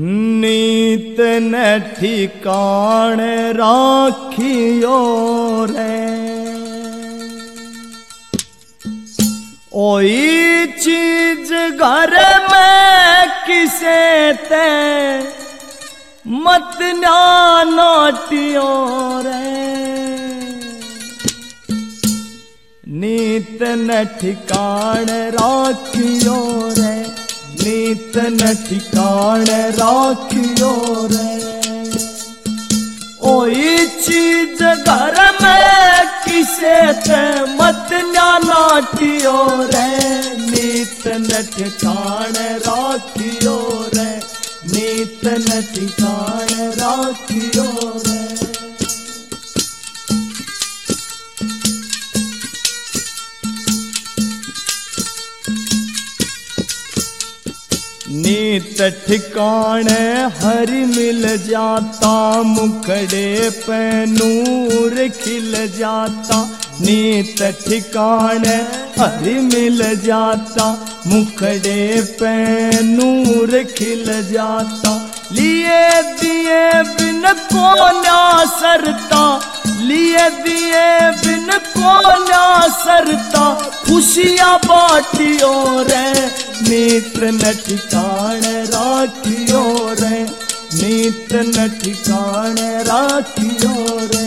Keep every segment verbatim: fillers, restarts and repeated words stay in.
नीत न ठिकाण राखियो रे, ओई चीज घर में किसे ते मत नाटियो रे। नीत न ठिकाण राखियो रे, नीत न ठिकाण राखियो रे, ओई चीज घर में किसे ते मत नाटियो रे। नीत न ठिकाण राखियो रे, नीत न ठिकाण राखियो रे। नीत ठिकाण हरि मिल जाता, मुखड़े पे नूर खिल जाता। नीत ठिकाण हरि मिल जाता, मुखड़े पे नूर खिल जाता। लिए दिए बिन को ना सरता, लिए दिए बिन को ना सरता, खुशियाँ बाटियो रे। नीत न ठिकाण राखियो रे, नीत न ठिकाण राखियो रे।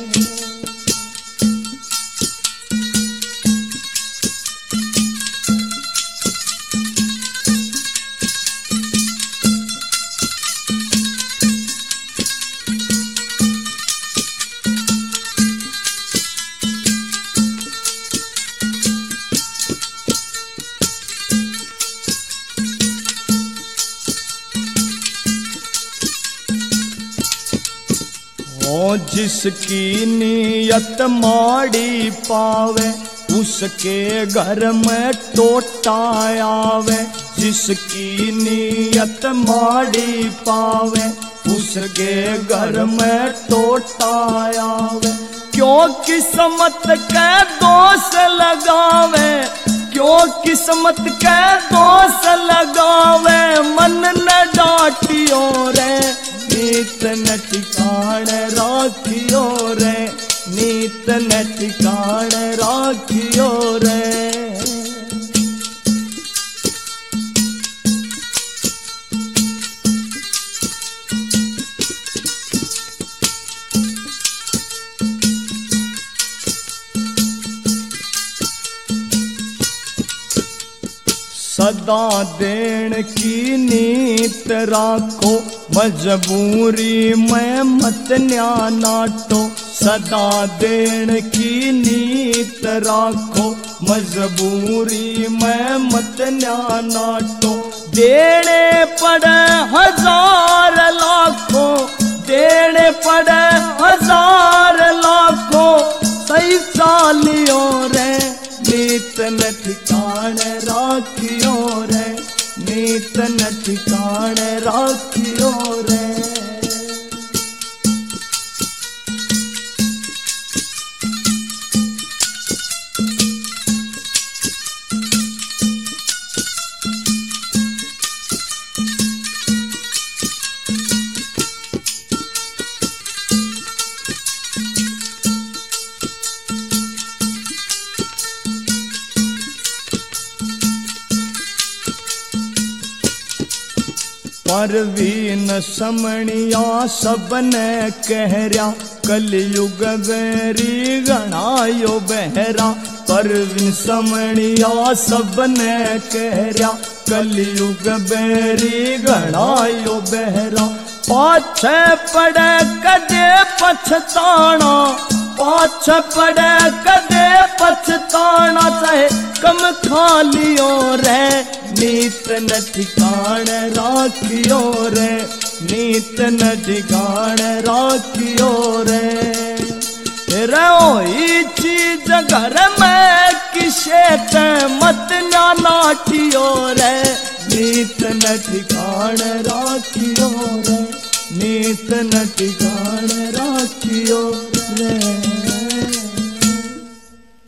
ओ जिसकी नीयत माड़ी पावे, उसके घर में टोटा आवे। जिसकी नीयत माड़ी पावे, उसके घर में टोटा आवे। क्यों किस्मत के दोष लगावे, क्यों किस्मत के दोष लगावे, मन न डांटियो रे। नीत न ठिकाण राखियो रे, नीत न ठिकाण राखियो रे। सदा देण की नीत राखो, मजबूरी में मत न्या नाटो। सदा देण की नीत राखो, मजबूरी में मत न्या नाटो। देने पड़े हजार लाखों, देने पड़े हजार लाखों, सही चालियो रे। नीत न ठिकाण राखियो रे, नीत न ठिकाण राखियो रे। परवीन समणिया सबने कहरिया, कलयुग बेरी गणायो बहरा। परवीन समणिया सबने कहरिया, कलयुग बेरी गणायो बहरा। पाछे पड़े कदे पछताना, पाछे पड़े कदे पछताना, चाहे कम खा लियो रे। नीत न ठिकाण राखियो रे, नीत न ठिकाण राखियो रे। रोई चीज घर में किसे ते मत ना नाटियो रे। नीत न ठिकाण राखियो रे, नीत न ठिकाण राखियो।